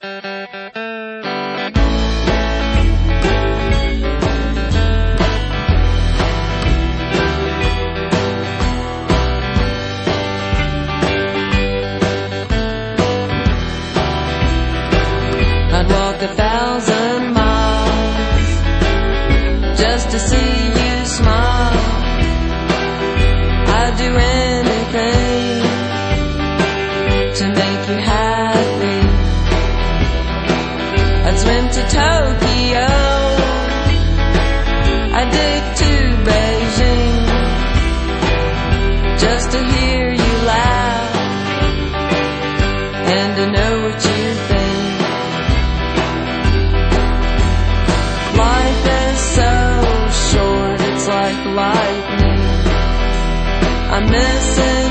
I'd walk 1,000 miles just to see you smile. I'd do anything to make you happy. I'd swim to Tokyo, I'd dig to Beijing just to hear you laugh and to know what you think. Life is so short, it's like lightning. I'm missing